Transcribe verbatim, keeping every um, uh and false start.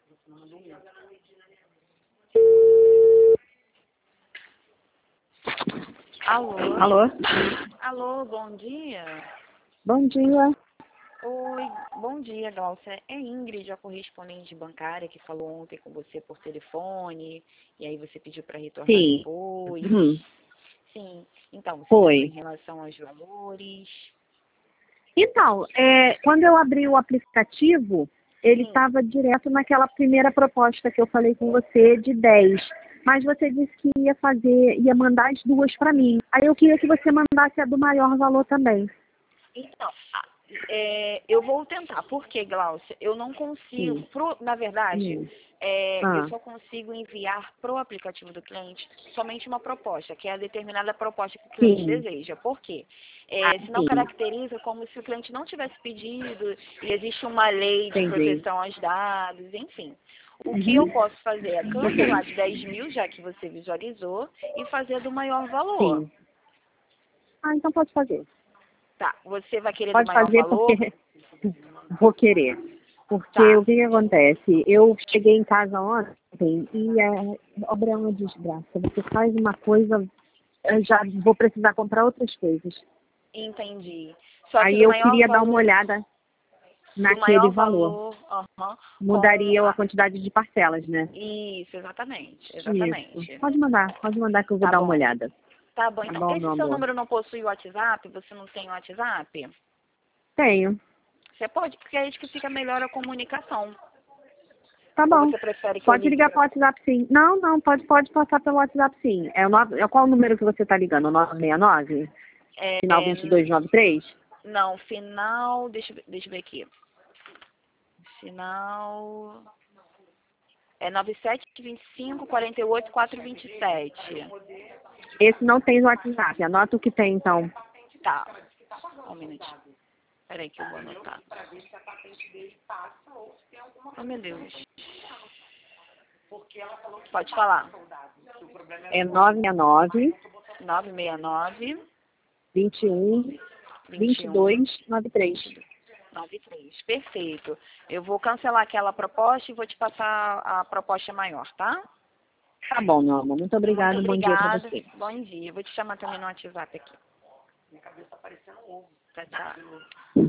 Alô? Alô? Alô, bom dia. Bom dia. Oi, bom dia, Glaucia. É Ingrid, a correspondente bancária que falou ontem com você por telefone, e aí você pediu para retornar Sim. depois. Uhum. Sim, então, você Foi. lembra em relação aos valores? Então, é, quando eu abri o aplicativo, ele Sim. estava direto naquela primeira proposta que eu falei com você de dez. Mas você disse que ia fazer, ia mandar as duas para mim. Aí eu queria que você mandasse a do maior valor também. Então, a- é, eu vou tentar. Por quê, Glaucia? Eu não consigo, Sim. pro- na verdade, Hum. é, eu Ah, só consigo enviar para o aplicativo do cliente somente uma proposta, que é a determinada proposta que o cliente sim. deseja. Por quê? Ah, É, senão sim. caracteriza como se o cliente não tivesse pedido e existe uma lei de Entendi. proteção aos dados, enfim. O que eu Uhum. posso fazer é cancelar de dez mil, já que você visualizou, e fazer do maior valor. Sim. Ah, então pode fazer. Tá, você vai querer do Pode maior fazer valor? porque vou querer. Porque Tá. o que, que acontece? Eu cheguei em casa ontem e é, obra é uma desgraça. Você faz uma coisa, eu já vou precisar comprar outras coisas. Entendi. Só que Aí do eu maior queria dar uma valor, olhada do naquele maior valor. valor, aham, com Mudaria a a... quantidade de parcelas, né? Isso, exatamente, Isso. exatamente. Pode mandar, pode mandar que eu vou Tá dar uma bom, olhada. tá bom. Tá Então, bom, meu esse seu amor? número não possui WhatsApp? Você não tem WhatsApp? Tenho. Você pode, porque é aí que fica melhor a comunicação. Tá Ou bom. você prefere que eu Pode ligue ligar pra... pelo WhatsApp sim. Não, não, pode, pode passar pelo WhatsApp sim. É, o nove, é qual o número que você está ligando? O nove seis nove? É, Final é, vinte e dois noventa e três? não, final... Deixa, eu ver- deixa eu ver aqui. Final... É nove sete dois cinco, quatro oito, quatro dois sete. Esse não tem no WhatsApp. Anota o que tem, então. Tá. Um minutinho. Peraí que eu vou anotar. Oh, meu Deus. Pode falar. É nove seis nove, nove seis nove, vinte e um, vinte vinte e e um, dois, noventa e três. noventa e três. Perfeito. Eu vou cancelar aquela proposta e vou te passar a proposta maior, tá? Tá bom, meu amor. Muito Muito obrigada. Bom dia para obrigada. você. Bom dia. Eu vou te chamar também no WhatsApp aqui. Tchau, tchau.